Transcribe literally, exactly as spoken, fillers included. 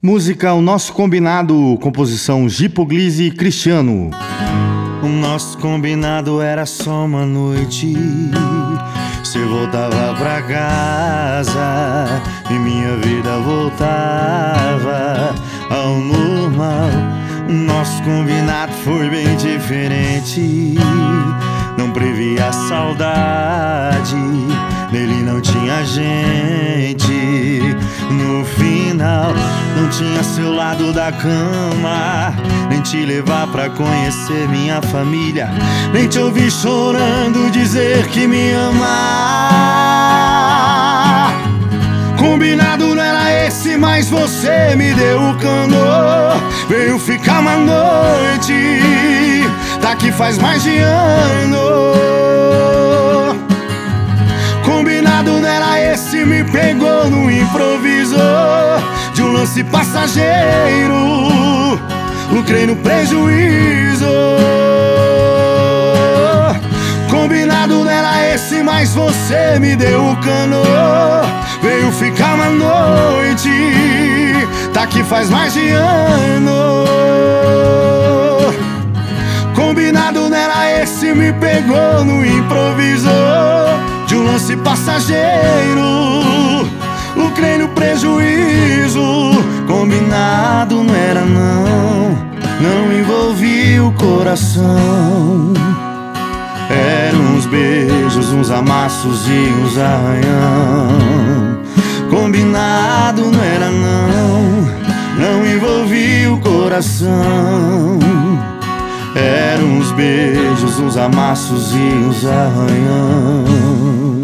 Música O Nosso Combinado, composição Gipoglisi e Cristiano. O nosso combinado era só uma noite. Você voltava pra casa e minha vida voltava ao normal. O nosso combinado foi bem diferente. Não previa saudade, nele não tinha gente. No final, não tinha seu lado da cama, nem te levar pra conhecer minha família, nem te ouvir chorando dizer que me ama. Combinado não era esse, mas você me deu o candor. Veio ficar uma noite, tá aqui faz mais de ano. Combinado não era esse, me pegou no improviso de um lance passageiro, lucrei no prejuízo. Combinado não era esse, mas você me deu o cano. Veio ficar uma noite, tá aqui faz mais de ano. Combinado não era esse, me pegou no improviso de um lance passageiro, lucrei no prejuízo. Combinado não era não, não envolvia o coração. Eram uns beijos, uns amassos e uns arranhão. Combinado não era não, não envolvia o coração. Eram uns beijos, uns amassos e uns arranhão.